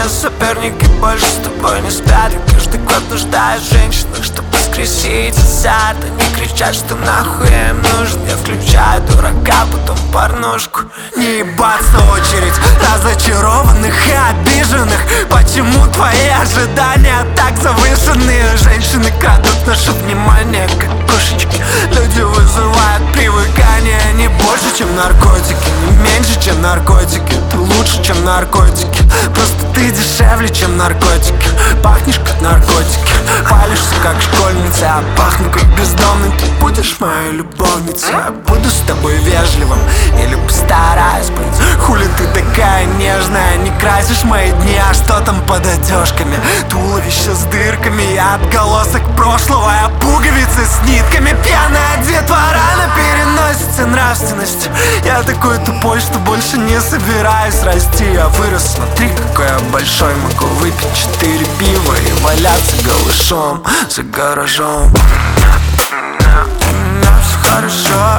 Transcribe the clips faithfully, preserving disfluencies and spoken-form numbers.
соперники больше с тобой не спят. И каждый год нуждаюсь в женщинах, чтобы воскресить азарт. Они кричат, что нахуй я им нужен. Я включаю дурака, потом порнушку. Не ебаться очередь разочарованных и обиженных. Почему твои ожидания так завышенные? Женщины крадут наше внимание, как кошечки. Люди вызывают привыкание. Не больше, чем наркотики, не меньше, чем наркотики. Ты лучше, чем наркотики. Просто ты дешевле, чем наркотики. Пахнешь, как наркотики. Палишься, как школьница. Я пахну, как бездомный. Ты будешь моей любовницей. Я буду с тобой вежливым или постараюсь быть. Хули ты такая нежная? Не красишь мои дни, а что там под одежками? Туловище с дырками, я отголосок прошлого. Я пуговицы с нитками. Пьяная детвора на переносице нравственности. Я такой тупой, что больше не собираюсь расти. Я вырос, смотри, какой я большой. Могу выпить четыре пива и валяться голышом за гаражом. У меня все хорошо.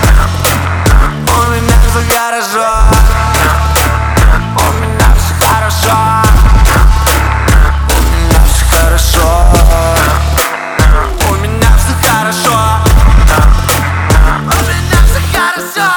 У меня за гаражом. У меня все хорошо. У меня все хорошо. У меня все хорошо. У меня все хорошо.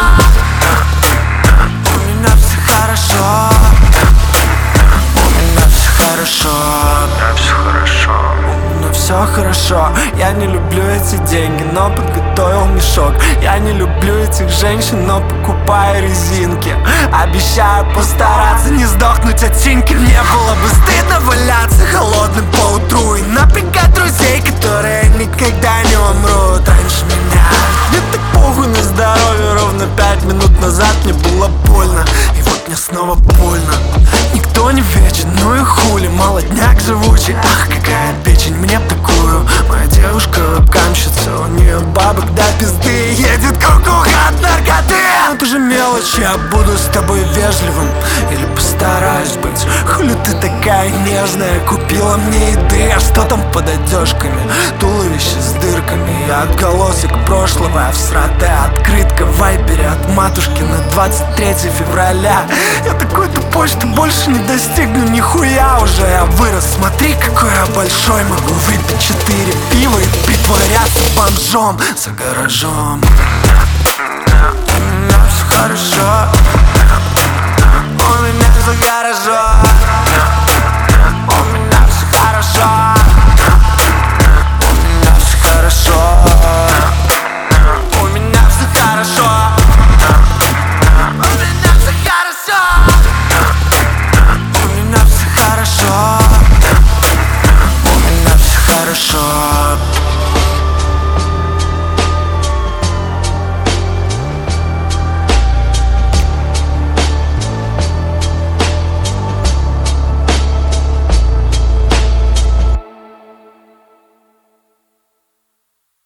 У меня все хорошо. У меня все хорошо. Все хорошо. У меня все хорошо. Я не люблю эти деньги, но подготовил мешок. Я не люблю этих женщин, но покупаю резинки. Обещаю постараться не сдохнуть от синьки. Мне было бы стыдно валяться холодным по утру и напрягать друзей, которые никогда не умрут раньше меня. Мне так похуй на здоровье. Ровно пять минут назад мне было больно, и вот мне снова больно. Никто не вечен, ну и хули. Молодняк живучий, ах, какая печень мне такую. Моя девушка вебкамщица, у нее бабок до пизды. Едет кукуха от наркоты. Это же мелочь, я буду с тобой вежливым или постараюсь быть. Хули ты такая нежная? Купила мне еды, а что там под одежками? Туловище с дырками. Я отголосок прошлого, а всратая открытка в вайбере от матушки на двадцать третье февраля. Я такой тупой, что больше не достигну нихуя уже. Я вырос, смотри, какой я большой. Могу выпить четыре пива и притворяться бомжом за гаражом. У меня все хорошо. У меня за гаражом.